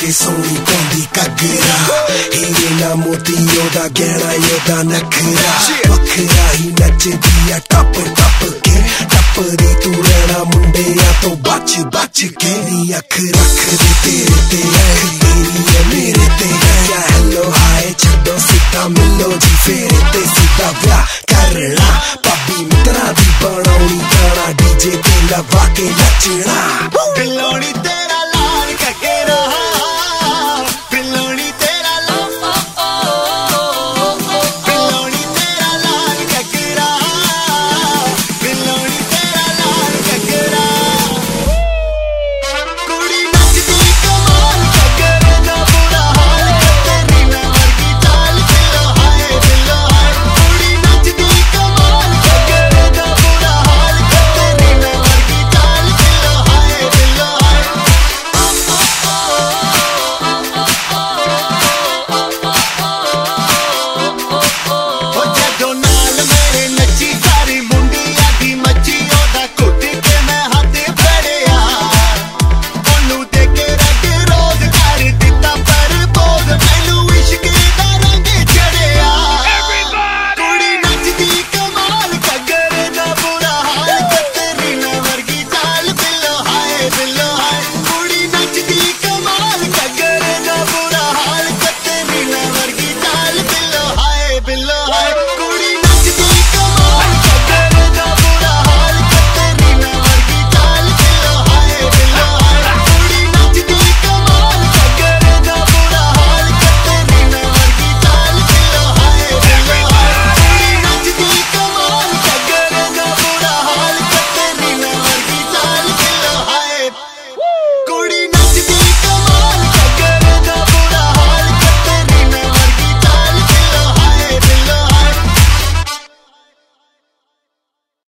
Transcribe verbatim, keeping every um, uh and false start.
के सोनी पाउंदी घाघरा हीरे ना मोती ओदा गहना ओदा नखरा वखरा ही नचदी आ टप टप के टपदी तू रहना मुंडिया तो बच बच के नी अख रख दे तेरे ते अख तेरी है मेरे ते क्या हेलो हाय छड्डो सीधा मिलो जी फेरे ते सीधा ब्याह करना पापी मित्रा दी बनाउनी गाना डीजे ते लवा के नचना गलोनी